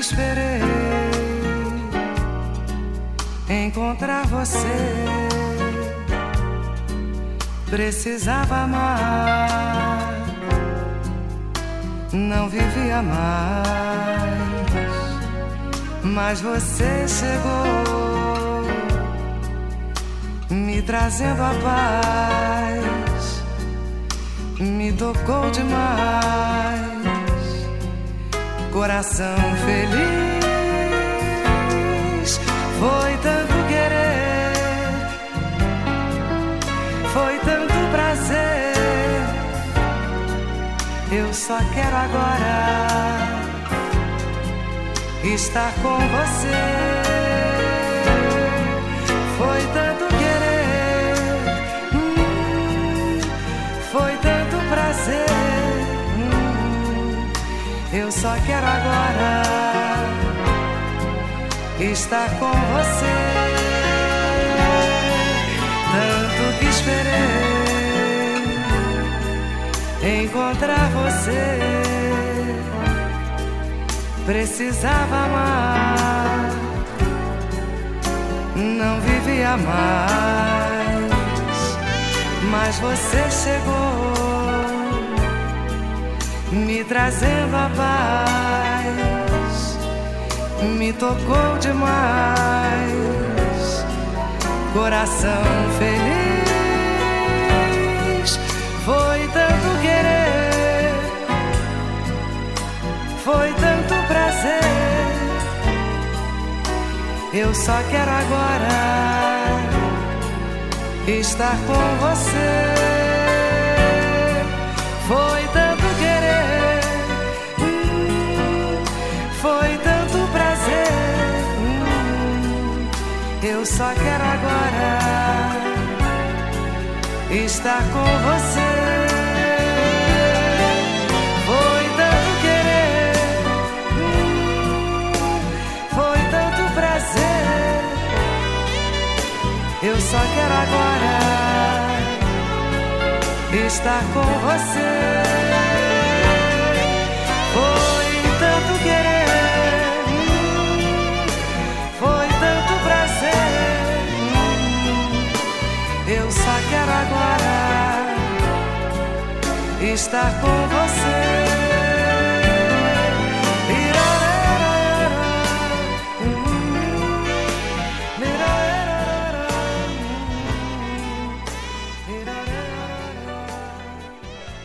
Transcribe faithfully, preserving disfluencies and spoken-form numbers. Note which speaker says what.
Speaker 1: esperei encontrar você. Precisava amar, não vivia mais, mas você chegou, me trazendo a paz, me tocou demais. Coração feliz, foi tanto querer, foi tanto prazer. Eu só quero agora estar com você. Foi tanto querer, hum, foi tanto prazer. Eu só quero agora estar com você. Tanto que esperei encontrar você. Precisava amar, não vivia mais, mas você chegou, me trazendo a paz, me tocou demais. Coração feliz, foi tanto querer, foi tanto prazer. Eu só quero agora estar com você. Foi tanto querer, hum, foi tanto prazer. Hum, eu só quero agora estar com você. Foi tanto querer, hum, foi tanto prazer. Eu só quero agora estar com você. Foi tanto querer, hum, foi tanto prazer. Hum, eu só quero agora estar com você.